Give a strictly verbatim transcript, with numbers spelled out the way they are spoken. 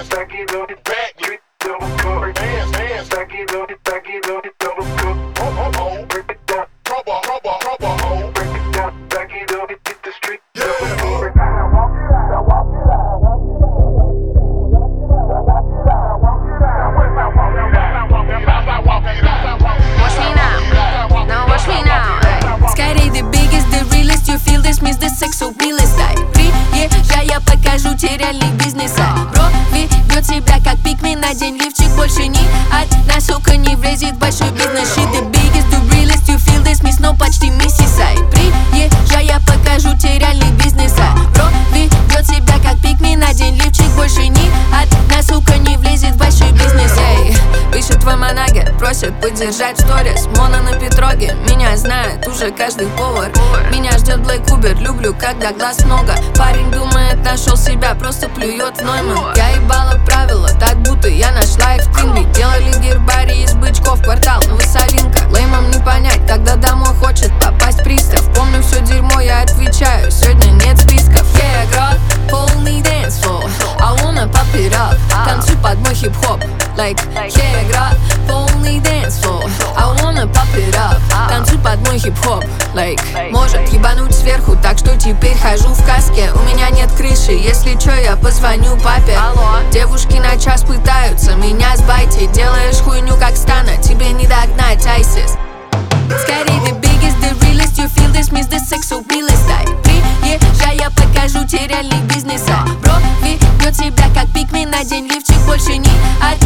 Stack it up, back it, double cup. Hands, hands, stack it up, stack it up, double cup. Oh, oh, oh, break it down, rubber, rubber, rubber, oh. Break it down, back it up, hit the street, double cup. Watch me now, now watch me now. Скорей the biggest, the realest, you feel this, miss the sex realist. Приезжая, покажу тебе реальный бизнес. Бро ведет себя как пикми на день лифчик. Больше ни одна сука не влезет в большой бизнес. She the biggest, the realest, you feel this, miss, но почти миссис. Приезжая, покажу тебе реальный бизнес. Бро ведет себя как пикми на день лифчик. Больше ни одна сука не влезет в большой бизнес. Эй, пишет в Аманаге, просят поддержать сторис. Мона на Петроге, меня знает уже каждый повар. Меня ждет Блэк Убер, люблю, когда глаз много. Парень думает, нашел себя, просто плюет в Нойман. Я ебала правила, так будто я нашла их в Тиндере. Делали гербарий из бычков, квартал Новосолинка. Леймам не понять, когда домой хочет попасть пристав. Помню все дерьмо, я отвечаю, сегодня нет списков. Yeah, girl, полный dance floor, I wanna pop it up. Танцуй под мой хип-хоп, like, yeah, girl, полный dance floor, I wanna pop it up. Танцуй под мой хип-хоп, like, может ебануть сверху, так что теперь хожу в каске. У меня нет крыши, если чё, я позвоню папе. Девушки на час пытаются меня сбайте. Делаешь хуйню как Стана, тебе не догнать, Айсис. Скорей the biggest, the realest, you feel this, miss the sex realist. Приезжай, я покажу тебе реальный бизнес. Бро ведет себя как пикми на день лифчик. Больше ни один